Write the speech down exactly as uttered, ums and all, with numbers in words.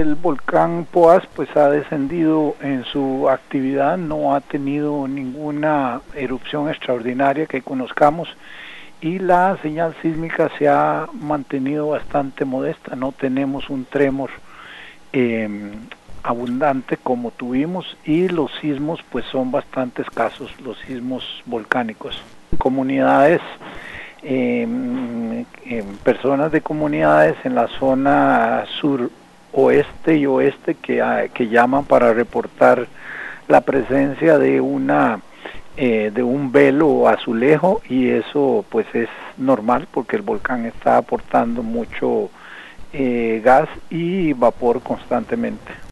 el volcán Poás pues ha descendido en su actividad, no ha tenido ninguna erupción extraordinaria que conozcamos y la señal sísmica se ha mantenido bastante modesta, no tenemos un tremor eh, abundante como tuvimos y los sismos pues son bastante escasos, los sismos volcánicos. Comunidades Eh, eh, personas de comunidades en la zona sur oeste y oeste que, uh, que llaman para reportar la presencia de una eh, de un velo o azulejo, y eso pues es normal porque el volcán está aportando mucho eh, gas y vapor constantemente.